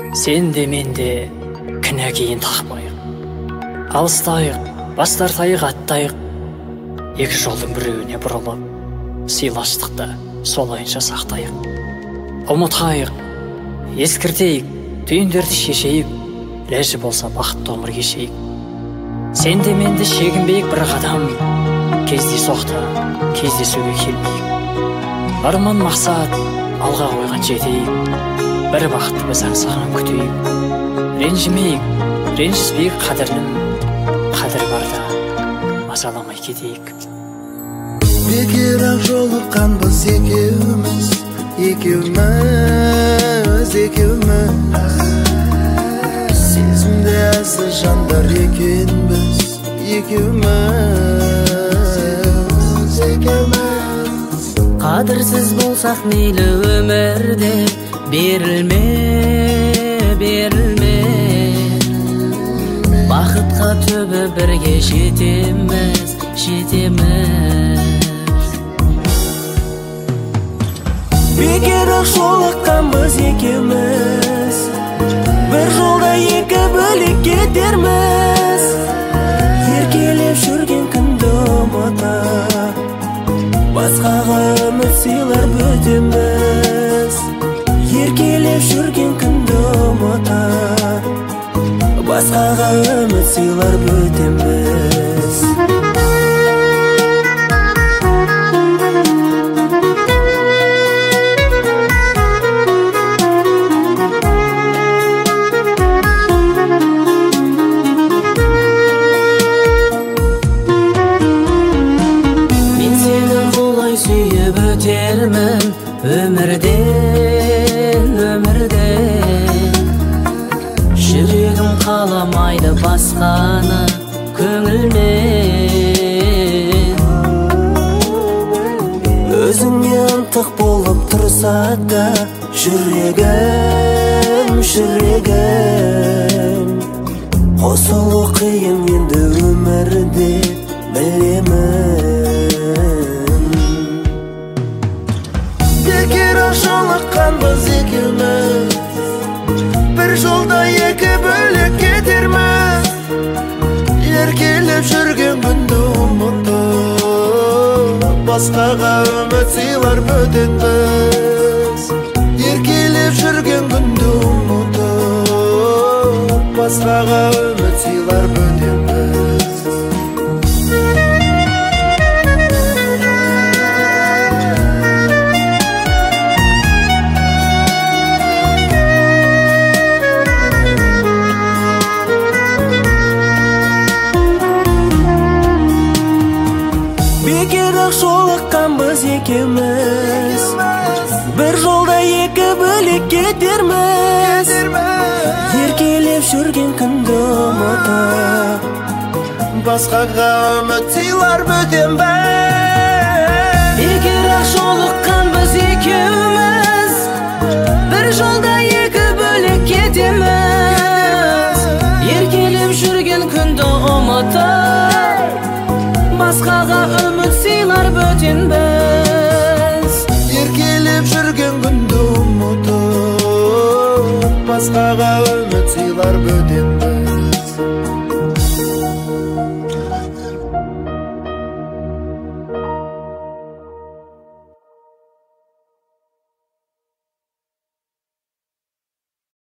Сен де мен де кінә кейін тақпайық. Алыстайық, бас тартайық, аттайық. Екі жолдың біреуіне бұрылып, сыйластықты солайынша сақтайық. Ұмытайық, ескіртейік, түйіндерді шешейік, ләжі болса бақытты өмір кешейік. Сен де мен де шегінбейік бір қадам, кездейсоқта кездесуге келмейік. Арман мақсат алға қойған жетейік, бір бақытты біз аңсаған күтейік. Ренжімейік, ренжіспейік қадірлім, қадір барда мазаламай кетейік. Бекер ақ жолыққанбыз екеуміз, сезімде әлсіз жандар екенбіз, екеуміз. Қадірсіз болсақ мейлі өмірде, берілме бақытқа түбі бірге жетеміз. Бекер ақ жолыққанбыз екеуміз, бір жолда екі бөлек кетерміз. Еркелеп жүрген күнді ұмытып, басқаға үміт сыйлар бөтенбіз. Еркелеп жүрген күнді ұмытып, басқаға үміт сыйлар бөтенбіз. Өмірден жүрегім қаламайды басқаны көңілмен. Өзіңе ынтық болып тұрса да жүрегім қосылу қиын енді өмірде, білемін. Бекер ақ жолыққанбыз екеуміз, бір жолда екі бөлек кетерміз. Еркелеп жүрген күнді ұмытып, басқаға үміт сыйлар бөтенбіз. Еркелеп жүрген күнді ұмытып, басқаға үміт сыйлар бөтенбіз. Бекер ақ жолыққанбыз екеуміз, бір жолда екі бөлек кетерміз. Еркелеп жүрген күнді ұмытып, басқаға үміт сыйлар бөтенбіз. Бекер ақ жолыққанбыз екеуміз, бір жолда екі бөлек кетеміз. Еркелеп жүрген күнді ұмытып, басқаға үміт сыйлар бөтенбіз. Еркелеп жүрген күнді ұмытып, басқаға